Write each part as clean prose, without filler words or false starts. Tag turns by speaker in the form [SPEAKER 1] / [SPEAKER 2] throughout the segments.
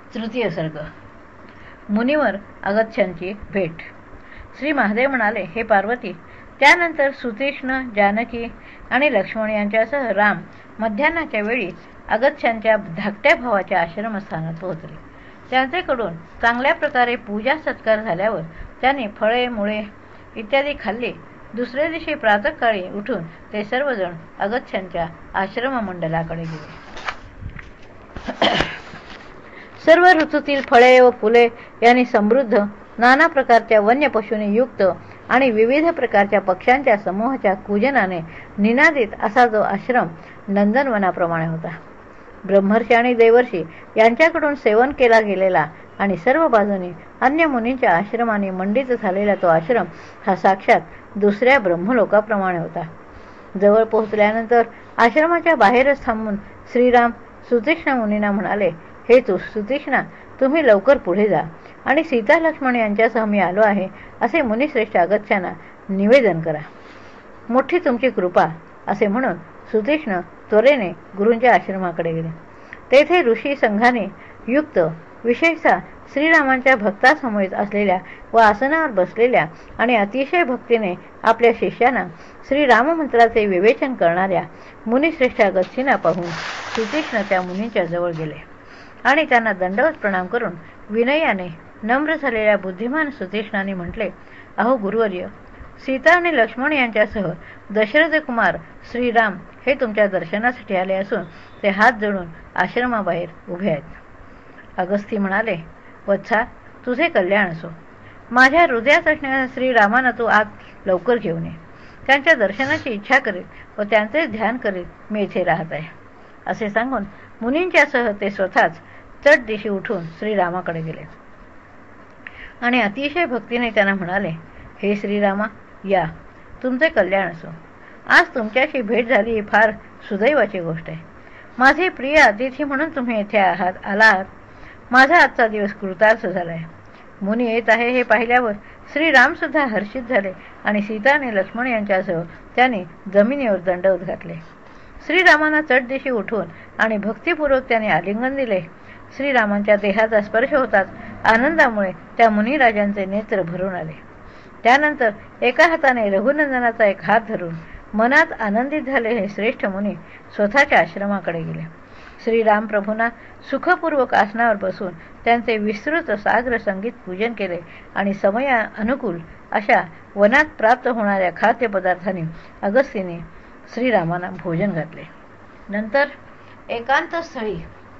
[SPEAKER 1] तृतीय सर्ग. मुनीवर अगत्यांची भेट. श्री महादेव म्हणाले, हे पार्वती, त्यानंतर सुतीक्ष्ण, जानकी आणि लक्ष्मण यांच्यासह राम मध्यान्हाच्या वेळी अगत्यांच्या धाकट्या भावाच्या आश्रमस्थानात पोहोचले. त्यांचेकडून चांगल्या प्रकारे पूजा सत्कार झाल्यावर त्यांनी फळे, मुळे इत्यादी खाल्ली. दुसऱ्या दिवशी प्रातःकाळी उठून ते सर्वजण अगत्यांच्या आश्रममंडलाकडे गेले. सर्व ऋतूतील फळे व फुले यांनी समृद्ध, नाना प्रकारच्या वन्य पशूंनी युक्त आणि विविध प्रकारच्या पक्ष्यांच्या समूहाच्या कूजनाने निनादित असा जो आश्रम नंदनवनाप्रमाणे होता. ब्रह्मर्षी आणि देवर्षी यांच्याकडून सेवन केला गेलेला आणि सर्व बाजूनी अन्य मुनींच्या आश्रमाने मंडित झालेला तो आश्रम हा साक्षात दुसऱ्या ब्रह्मलोकाप्रमाणे होता. जवळ पोहोचल्यानंतर आश्रमाच्या बाहेरच थांबून श्रीराम सुतीक्ष्ण मुनींना म्हणाले, हे सुतीक्ष्णा, तुम्ही लवकर पुढे जा आणि सीता लक्ष्मण यांच्यासह मी आलो आहे असे मुनिश्रेष्ठ अगत्यांना निवेदन करा. मोठी तुमची कृपा, असे म्हणून सुतीक्ष्ण त्वरेने गुरूंच्या आश्रमाकडे गेले. तेथे ऋषी संघाने युक्त, विशेषतः श्रीरामांच्या भक्तासमवेत असलेल्या व आसनावर बसलेल्या आणि अतिशय भक्तीने आपल्या शिष्यांना श्रीराममंत्राचे विवेचन करणाऱ्या मुनिश्रेष्ठ अगस्तींना पाहून सुतीक्ष्ण त्या मुनींच्या जवळ गेले आणि त्यांना दंडवत प्रणाम करून विनयाने नम्र झालेल्या बुद्धिमान सुतीक्ष्णाने म्हटले, अहो गुरुवर्य, सीता आणि लक्ष्मण यांच्यासह दशरथ कुमार श्रीराम हे तुमच्या दर्शनासाठी आले असून ते हात जोडून आश्रमाबाहेर उभे आहेत. अगस्ती म्हणाले, वत्सा, तुझे कल्याण असो. माझ्या हृदयात असणाऱ्या श्रीरामांना तू आत लवकर घेऊन ये. त्यांच्या दर्शनाची इच्छा करीत व त्यांचे ध्यान करीत मी इथे राहत आहे. असे सांगून मुनींच्यासह ते स्वतःच चट दिशी उठून श्रीरामाकडे गेले आणि अतिशय भक्तीने त्यांना म्हणाले, हे श्रीरामा, या, तुमचे कल्याण असो. आज तुमच्याशी भेट झाली ही फार सुदैवाची गोष्ट आहे. माझे प्रिय अतिथी म्हणून तुम्ही येथे आलात. माझा आजचा दिवस कृतार्थ झाला आहे. मुनी येत आहे हे पाहिल्यावर श्रीरामसुद्धा हर्षित झाले आणि सीता आणि लक्ष्मण यांच्यासह त्यांनी जमिनीवर दंडवत घातले. श्रीरामांना चट दिशी उठून आणि भक्तिपूर्वक त्यांनी आलिंगन दिले. श्रीरामांच्या देहाचा स्पर्श होताच आनंदामुळे त्या मुनिराजांचे नेत्र भरून आले. त्यानंतर एका हाताने रघुनंदनाचा एक हात धरून मनात आनंदित झाले हे श्रेष्ठ मुनी स्वतःच्या आश्रमाकडे गेले. श्रीराम प्रभूंना सुखपूर्वक आसनावर बसून त्यांचे विस्तृत साग्र संगीत पूजन केले आणि समया अनुकूल अशा वनात प्राप्त होणाऱ्या खाद्यपदार्थांनी अगस्तीने श्रीरामांना भोजन घातले. नंतर एकांत स्थळी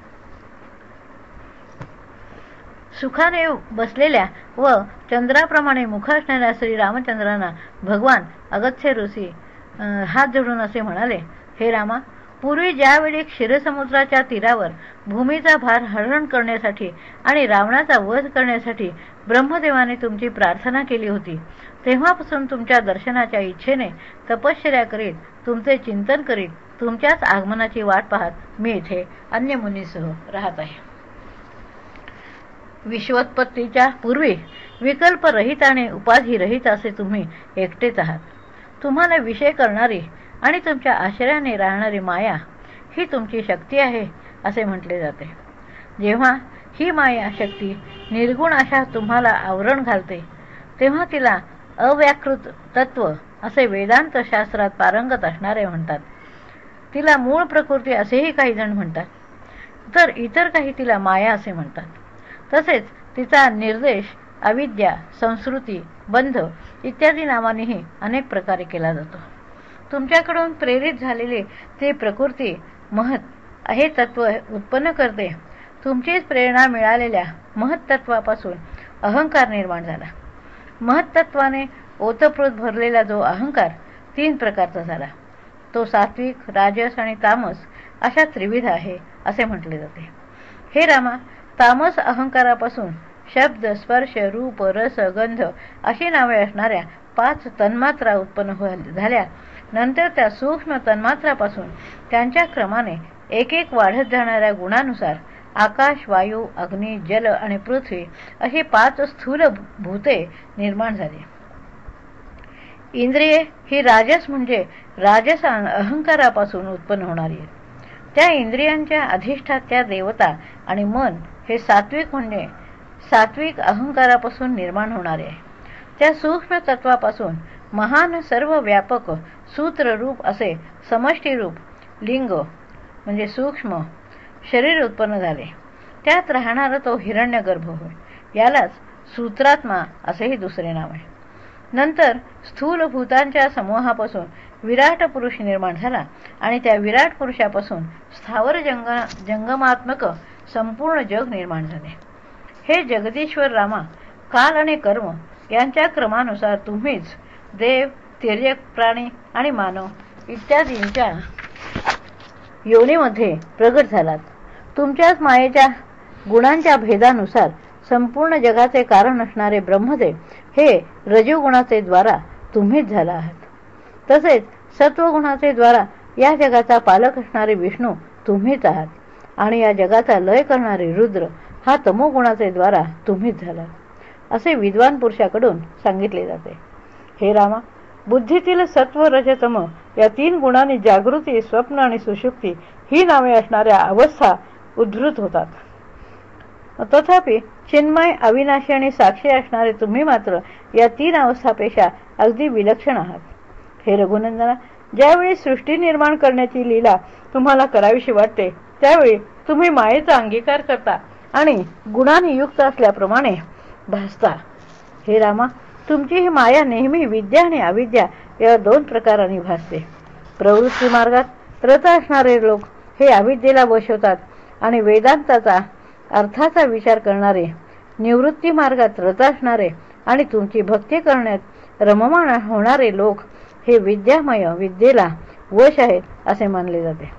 [SPEAKER 1] सुखाने बसलेल्या व चंद्राप्रमाणे मुख असणाऱ्या श्रीरामचंद्रांना भगवान अगस्त्य ऋषी हात जोडून असे म्हणाले, हे रामा, पूर्वी ज्यावेळी क्षीरसमुद्राच्या तीरावर भूमीचा भार हरण करण्यासाठी आणि रावणाचा वध करण्यासाठी ब्रह्मदेवाने तुमची प्रार्थना केली होती, तेव्हापासून तुमच्या दर्शनाच्या इच्छेने तपश्चर्या करीत, तुमचे चिंतन करीत, तुमच्याच आगमनाची वाट पाहत मी इथे अन्य मुनीसह राहत आहे. विश्वोत्पत्तीच्या पूर्वी विकल्परहित आणि उपाधिरहित असे तुम्ही एकटेच आहात. तुम्हाला विषय करणारी आणि तुमच्या आश्रयाने राहणारी माया ही तुमची शक्ती आहे असे म्हटले जाते. जेव्हा ही माया शक्ती निर्गुण अशा तुम्हाला आवरण घालते तेव्हा तिला अव्याकृत तत्व असे वेदांत शास्त्रात पारंगत असणारे म्हणतात. तिला मूळ प्रकृती असेही काही जण म्हणतात, तर इतर काही तिला माया असे म्हणतात. तसेच तिचा निर्देश अविद्या, संस्कृती, बंध इत्यादी नावानेही अनेक प्रकारे केला जातो. तुमच्याकडून प्रेरित झालेली ती प्रकृती महत हे तत्व उत्पन्न करते. तुमचीच प्रेरणा मिळालेल्या महत्त्वापासून अहंकार निर्माण झाला. महत्त्वाने ओतप्रोत भरलेला जो अहंकार 3 प्रकारचा झाला, तो सात्विक, राजस आणि तामस अशा त्रिविध आहे असे म्हटले जाते. हे रामा, तामस अहंकारापासून शब्द, स्पर्श, रूप, रस, गंध अशी नावे असणाऱ्या 5 तन्मात्रा उत्पन्न झाल्या. नंतर त्या सूक्ष्म तन्मात्रापासून त्यांच्या क्रमाने एक एक वाढत जाणाऱ्या गुणानुसार आकाश, वायू, अग्नी, जल आणि पृथ्वी अशी 5 स्थूल भूते निर्माण झाली. इंद्रिये ही राजस म्हणजे राजस अहंकारापासून उत्पन्न होणारी आहेत. त्या इंद्रियांच्या अधिष्ठात्या देवता आणि मन हे सात्विक म्हणजे सात्विक अहंकारापासून निर्माण होणारे आहे. त्या सूक्ष्म तत्वापासून महान सर्व व्यापक सूत्ररूप असे समष्टीरूप लिंग म्हणजे सूक्ष्म शरीर उत्पन्न झाले. त्यात राहणारा तो हिरण्यगर्भ होय. यालाच सूत्रात्मा असेही दुसरे नाव आहे. नंतर स्थूल भूतांच्या समूहापासून विराट पुरुष निर्माण झाला आणि त्या विराट पुरुषापासून स्थावर जंगमात्मक संपूर्ण जग निर्माण झाले. हे जगदीश्वर रामा, काल आणि कर्म यांच्या क्रमानुसार तुम्हीच देव, तिर्यक प्राणी आणि मानव इत्यादींच्या योनीमध्ये प्रगट झालात. तुमच्याच मायेच्या गुणांच्या भेदानुसार संपूर्ण जगाचे कारण असणारे ब्रह्मदेव हे रजोगुणाचे द्वारा तुम्हीच झाला आहात. तसेच सत्वगुणाचे द्वारा या जगाचा पालक असणारे विष्णू तुम्हीच आहात आणि या जगाचा लय करणारे रुद्र हा तमोगुणाचे द्वारा तुम्हीच झाला असे विद्वान पुरुषाकडून सांगितले जाते. हे रामा, बुद्धीतील सत्व रजतम या 3 गुणांनी जागृती, स्वप्न आणि सुषुप्ती ही नावे असणाऱ्या अवस्था उद्धृत होतात. तथापि चिन्मय, अविनाशी आणि साक्षी असणारे तुम्ही मात्र या 3 अवस्थापेक्षा अगदी विलक्षण आहात. हे रघुनंदना, ज्यावेळी सृष्टी निर्माण करण्याची लीला तुम्हाला करावीशी वाटते त्यावेळी तुम्ही मायेचा अंगीकार करता आणि गुणांनी युक्त असल्याप्रमाणे भासता. हे रामा, तुमची ही माया नेहमी विद्या आणि अविद्या या 2 प्रकारांनी भासते. प्रवृत्ती मार्गात रत असणारे लोक हे अविद्येला वश होतात आणि वेदांताचा अर्थाचा विचार करणारे, निवृत्ती मार्गात रत असणारे आणि तुमची भक्ती करण्यात रममाण होणारे लोक हे विद्यामय विद्येला वश आहेत असे मानले जाते.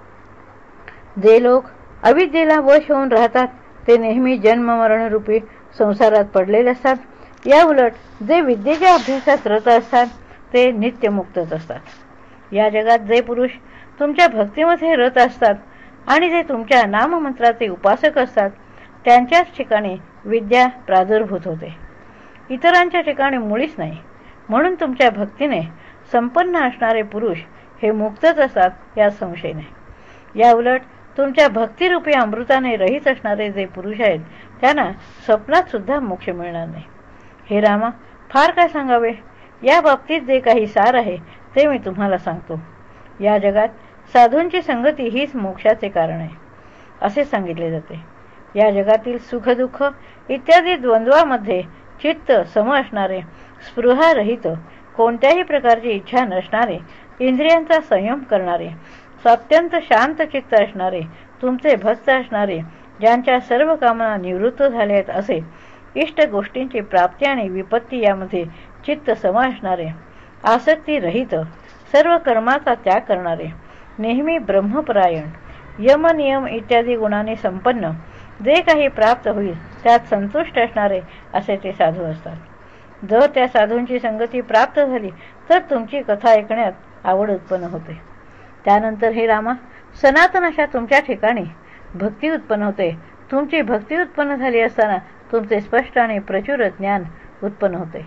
[SPEAKER 1] जे लोक अविद्येला वश होऊन राहतात ते नेहमी जन्ममरणरूपी संसारात पडलेले असतात. या उलट जे विद्येच्या अभ्यासात रत असतात ते नित्यमुक्तच असतात. या जगात जे पुरुष तुमच्या भक्तीमध्ये रत असतात आणि जे तुमच्या नाममंत्राचे उपासक असतात त्यांच्याच ठिकाणी विद्या प्रादुर्भूत होते, इतरांच्या ठिकाणी मुळीच नाही. म्हणून तुमच्या भक्तीने संपन्न असणारे पुरुष हे मुक्तच असतात यात संशय नाही. या उलट तुमच्या भक्तिरूपी अमृताने रहित असणारे जे पुरुष आहेत त्यांना स्वप्नात सुद्धा मोक्ष मिळणार नाही. हे रामा, फार काय सांगावे, या बाबतीत जे काही सार आहे ते मी तुम्हाला सांगतो. या जगात साधूंची संगती हीच मोक्षाचे कारण आहे असे सांगितले जाते. या जगातील सुखदुःख इत्यादी द्वंद्वामध्ये चित्त सम असणारे, स्पृहारहित, कोणत्याही प्रकारची इच्छा नसणारे, इंद्रियांचा संयम करणारे, अत्यंत शांत चित्त असणारे, तुमचे भक्त असणारे, ज्यांच्या सर्व कामना निवृत्त झाल्या आहेत असे, इष्ट गोष्टींची प्राप्ती आणि विपत्ती यामध्ये चित्त सम असणारे, आसक्ती रहित, सर्व कर्माचा त्याग करणारे, नेहमी ब्रह्मपरायण, यम नियम इत्यादी गुणांनी संपन्न, जे काही प्राप्त होईल त्यात संतुष्ट असणारे असे ते साधू असतात. जर त्या साधूंची संगती प्राप्त झाली तर तुमची कथा ऐकण्यात आवड उत्पन्न होते. त्यानंतर हे रामा, सनातन अशा तुमच्या ठिकाणी भक्ती उत्पन्न होते. तुमची भक्ती उत्पन्न झाली असताना तुमचे स्पष्ट आणि प्रचुर ज्ञान उत्पन्न होते.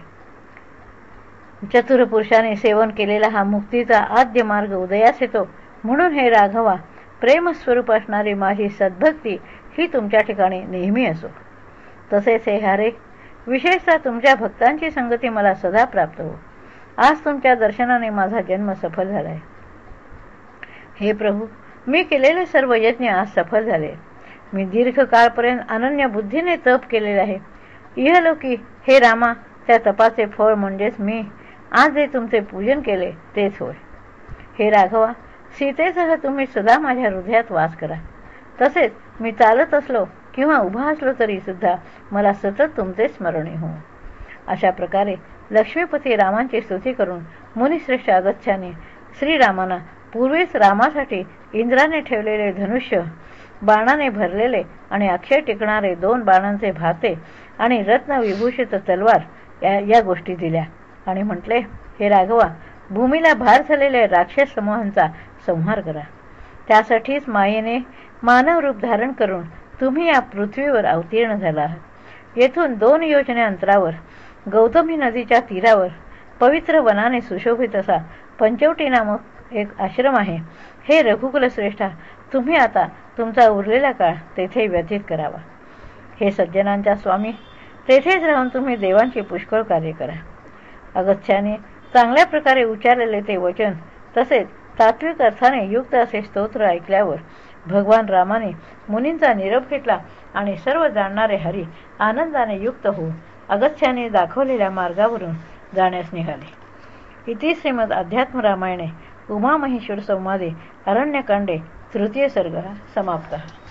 [SPEAKER 1] चतुर पुरुषाने सेवन केलेला हा मुक्तीचा आद्य मार्ग उदयास येतो. म्हणून हे राघवा, प्रेमस्वरूप असणारी माझी सद्भक्ती ही तुमच्या ठिकाणी नेहमी असो. तसेच हे हरे, विशेषतः तुमच्या भक्तांची संगती मला सदा प्राप्त हो. आज तुमच्या दर्शनाने माझा जन्म सफल झाला आहे. हे प्रभू, मी केलेले सर्व यज्ञ आज सफल झाले. मी दीर्घ काळपर्यंत अनन्य बुद्धीने तप केलेले आहे. इहलोकी हे रामा, त्या तपाचे फळ म्हणजेच मी आज जे तुमचे पूजन केले तेच होय. हे राघवा, सीतेसह तुम्ही सदा माझ्या हृदयात वास करा. तसेच मी चालत असलो किंवा उभा असलो तरी सुद्धा मला सतत तुमचे स्मरणे हो. अशा प्रकारे लक्ष्मीपती रामांची स्तुती करून मुनिश्रेष्ठ अगस्त्याने श्रीरामांना पूर्वीच रामासाठी इंद्राने ठेवलेले धनुष्य, बाणाने भरलेले आणि अक्षय टिकणारे 2 बाणांचे भाते आणि रत्न विभूषित तलवार या गोष्टी दिल्या आणि म्हटले, हे राघवा, भूमीला भार झालेल्या राक्षस समूहांचा संहार करा. त्यासाठीच मायेने मानव रूप धारण करून तुम्ही या पृथ्वीवर अवतीर्ण झाला आहात. येथून 2 योजने अंतरावर गौतमी नदीच्या तीरावर पवित्र वनाने सुशोभित असा पंचवटी नामक एक आश्रम आहे. हे रघुकुलश्रेष्ठा, तुम्ही आता तुमचा उरलेला काळ तेथे व्यतीत करावा. हे सज्जनांच्या स्वामी, तेथेच राहून तुम्ही देवांचे पुष्कळ कार्य करा. अगस्त्याने चांगल्या प्रकारे उच्चारलेले ते वचन तसेच तात्विक अर्थाने युक्त असे स्तोत्र ऐकल्यावर भगवान रामाने मुनींचा निरोप घेतला आणि सर्व जाणणारे हरी आनंदाने युक्त होऊन अगस्त्याने दाखवलेल्या मार्गावरून जाण्यास निघाले. इति श्रीमद अध्यात्म रामायणे उमामहेश्वर संवादे अरण्यकांडे तृतीय सर्ग समाप्तः.